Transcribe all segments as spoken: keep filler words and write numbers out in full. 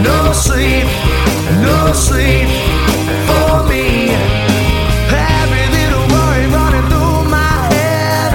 No sleep, no sleep for me. Every little worry running through my head.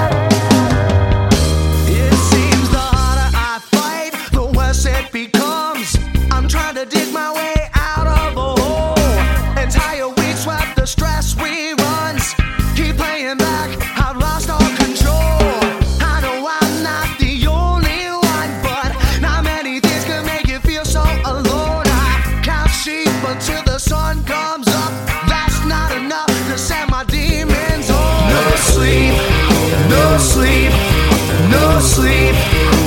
It seems the harder I fight, the worse it becomes. I'm trying to dig my way out of a hole. Entire week swept the stress reruns. Keep playing back, I've lost all control. I know I'm not the only one, but not many things can make you feel so alone. I count sheep until the sun comes up. That's not enough to set my demons on. No sleep, no sleep, no sleep